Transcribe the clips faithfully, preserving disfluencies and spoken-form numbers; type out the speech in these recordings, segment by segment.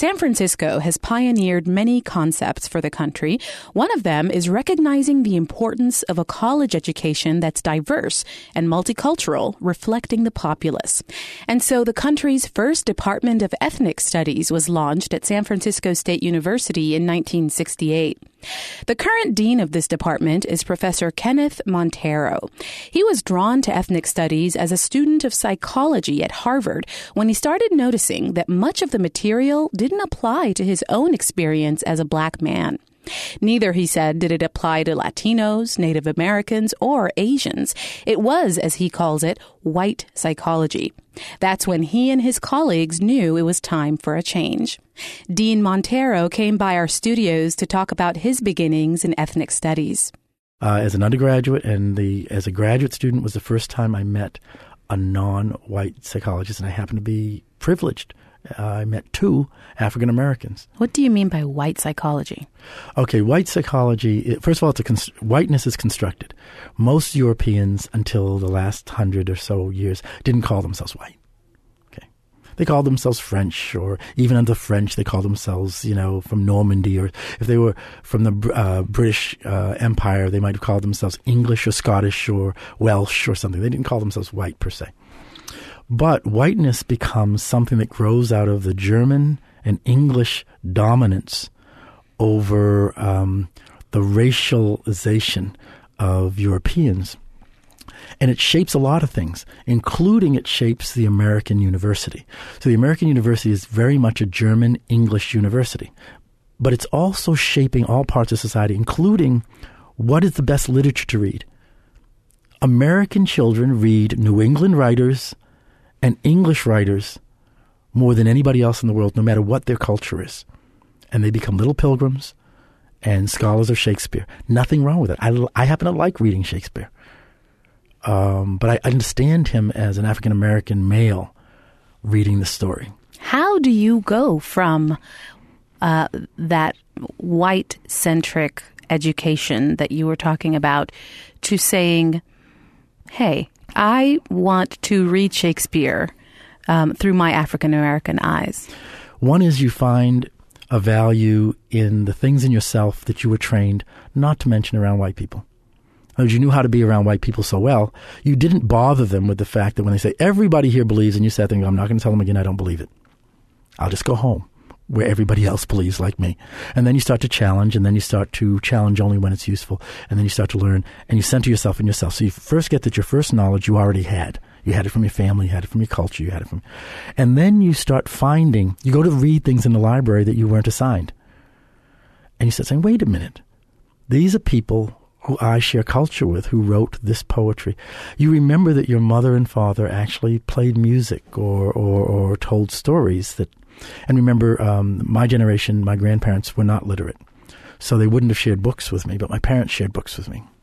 San Francisco has pioneered many concepts for the country. One of them is recognizing the importance of a college education that's diverse and multicultural, reflecting the populace. And so the country's first Department of Ethnic Studies was launched at San Francisco State University in nineteen sixty-eight. The current dean of this department is Professor Kenneth Montero. He was drawn to ethnic studies as a student of psychology at Harvard when he started noticing that much of the material didn't apply to his own experience as a black man. Neither, he said, did it apply to Latinos, Native Americans, or Asians. It was, as he calls it, white psychology. That's when he and his colleagues knew it was time for a change. Dean Montero came by our studios to talk about his beginnings in ethnic studies. Uh, as an undergraduate and the as a graduate student was the first time I met a non-white psychologist, and I happened to be privileged. Uh, I met two African Americans. What do you mean by white psychology? Okay, white psychology, it, first of all, it's a const- whiteness is constructed. Most Europeans, until the last hundred or so years, didn't call themselves white. Okay, they called themselves French, or even under French, they called themselves, you know, from Normandy, or if they were from the uh, British uh, Empire, they might have called themselves English or Scottish or Welsh or something. They didn't call themselves white per se. But whiteness becomes something that grows out of the German and English dominance over um, the racialization of Europeans. And it shapes a lot of things, including it shapes the American university. So the American university is very much a German-English university. But it's also shaping all parts of society, including what is the best literature to read. American children read New England writers and English writers more than anybody else in the world, no matter what their culture is. And they become little pilgrims and scholars of Shakespeare. Nothing wrong with it. I, I happen to like reading Shakespeare. Um, but I understand him as an African-American male reading the story. How do you go from uh, that white-centric education that you were talking about to saying, hey, I want to read Shakespeare um, through my African-American eyes? One is you find a value in the things in yourself that you were trained not to mention around white people. As you knew how to be around white people so well, you didn't bother them with the fact that when they say, everybody here believes, and you sat there and go, I'm not going to tell them again, I don't believe it. I'll just go home where everybody else believes like me. And then you start to challenge, and then you start to challenge only when it's useful. And then you start to learn, and you center yourself in yourself. So you first get that your first knowledge you already had. You had it from your family, you had it from your culture, you had it from... And then you start finding, you go to read things in the library that you weren't assigned. And you start saying, wait a minute. These are people who I share culture with, who wrote this poetry. You remember that your mother and father actually played music or, or, or told stories that... And remember, um, my generation, my grandparents were not literate. So they wouldn't have shared books with me, but my parents shared books with me.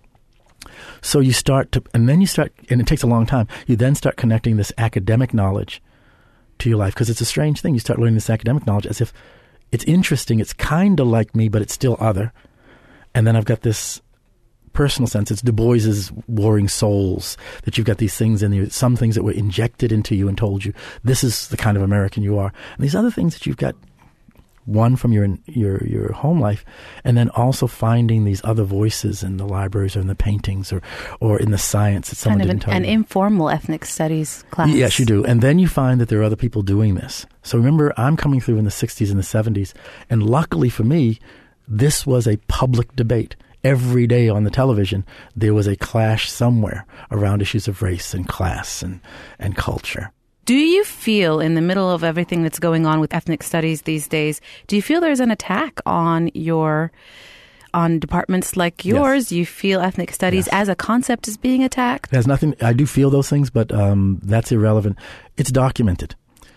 So you start to, and then you start, and it takes a long time, you then start connecting this academic knowledge to your life, because it's a strange thing. You start learning this academic knowledge as if it's interesting, it's kind of like me, but it's still other. And then I've got this personal sense. It's Du Bois's Warring Souls, that you've got these things in you, some things that were injected into you and told you, this is the kind of American you are. And these other things that you've got, one from your your your home life, and then also finding these other voices in the libraries or in the paintings or, or in the science that someone kind of didn't an, tell an you. An informal ethnic studies class. Yes, you do. And then you find that there are other people doing this. So remember, I'm coming through in the sixties and the seventies, and luckily for me, this was a public debate. Every day on the television, there was a clash somewhere around issues of race and class and, and culture. Do you feel, in the middle of everything that's going on with ethnic studies these days, do you feel there's an attack on your, on departments like yours? Yes. Do you feel ethnic studies yes. as a concept is being attacked? There's nothing, I do feel those things, but um, that's irrelevant. It's documented.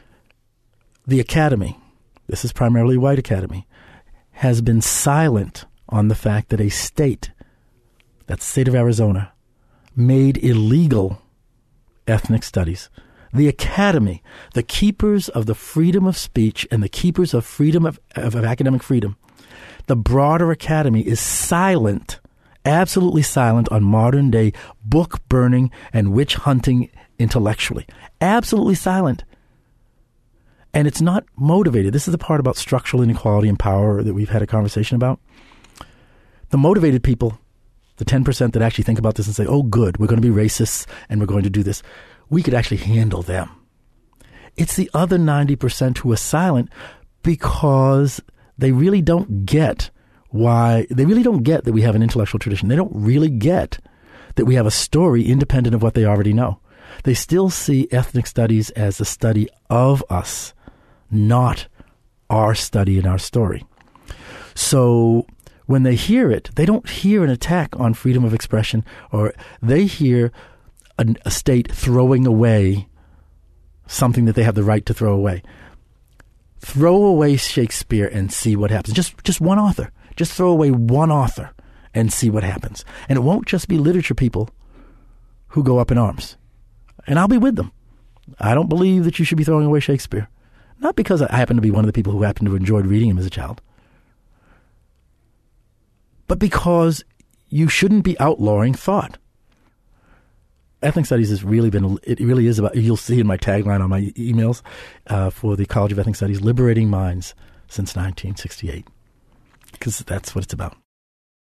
The academy, this is primarily white academy, has been silent on the fact that a state, that's the state of Arizona, made illegal ethnic studies. The academy, the keepers of the freedom of speech and the keepers of freedom of, of, of academic freedom, the broader academy is silent, absolutely silent on modern day book burning and witch hunting intellectually. Absolutely silent. And it's not motivated. This is the part about structural inequality and power that we've had a conversation about. The motivated people, the ten percent that actually think about this and say, oh, good, we're going to be racists and we're going to do this, we could actually handle them. It's the other ninety percent who are silent because they really don't get why, they really don't get that we have an intellectual tradition. They don't really get that we have a story independent of what they already know. They still see ethnic studies as a study of us, not our study and our story. So when they hear it, they don't hear an attack on freedom of expression, or they hear a, a state throwing away something that they have the right to throw away. Throw away Shakespeare and see what happens. Just just one author. Just throw away one author and see what happens. And it won't just be literature people who go up in arms. And I'll be with them. I don't believe that you should be throwing away Shakespeare. Not because I happen to be one of the people who happen to have enjoyed reading him as a child, but because you shouldn't be outlawing thought. Ethnic studies has really been, it really is about, you'll see in my tagline on my e- emails uh, for the College of Ethnic Studies, liberating minds since nineteen sixty-eight, because that's what it's about.